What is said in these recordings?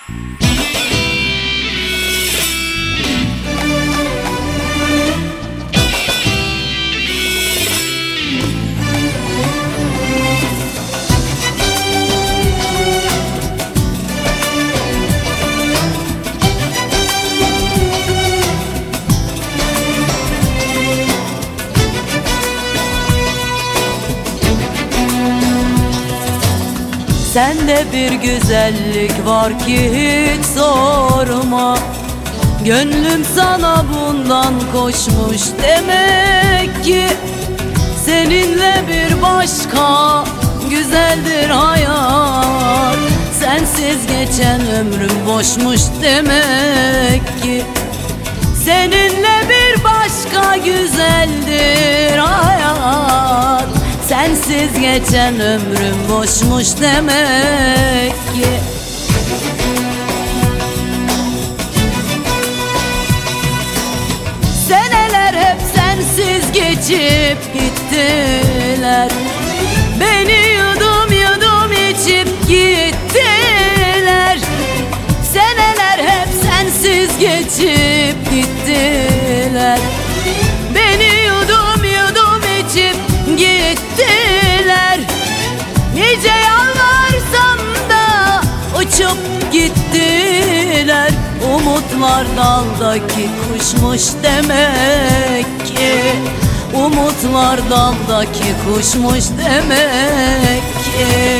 Sende bir güzellik var ki hiç sorma. Gönlüm sana bundan koşmuş demek ki. Seninle bir başka güzeldir hayat. Sensiz geçen ömrüm boşmuş demek ki. Seninle bir başka güzeldir hayat. Sensiz geçen ömrüm boşmuş demek ki. Seneler hep sensiz geçip gittiler. Beni yudum yudum içip gittiler. Seneler hep sensiz geçip gittiler. Beni yudum yudum içip gittiler. Nice yalvarsam da uçup gittiler. Umutlar daldaki kuşmuş demek ki. Umutlar daldaki kuşmuş demek ki.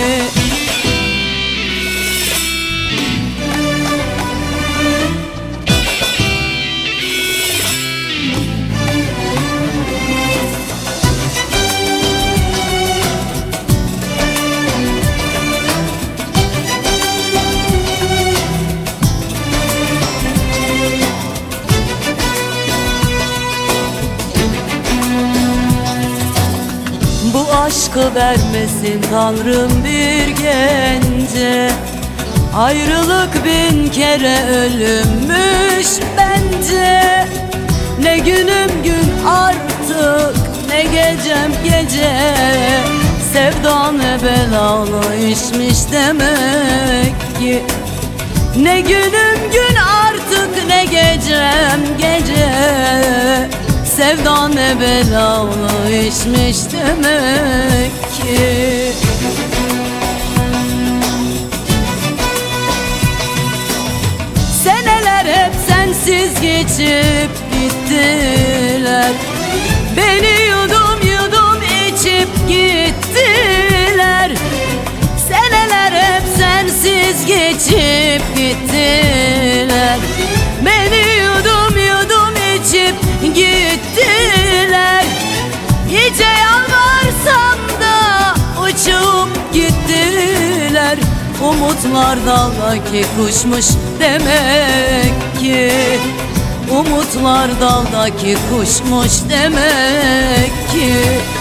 Bu aşkı vermesin Tanrım bir gence. Ayrılık bin kere ölümmüş bence. Ne günüm gün artık ne gecem gece. Sevda ne belalı işmiş demek ki. Ne günüm gün artık ne gecem gece. Sevda ne belalı işmiş demek ki. Seneler hep sensiz geçip gittiler. Beni yudum yudum içip gittiler. Seneler hep sensiz geçip gittiler. Beni yudum yudum içip gittiler. Nice yalvarsam da uçup gittiler. Umutlar daldaki kuşmuş demek ki. Umutlar daldaki kuşmuş demek ki.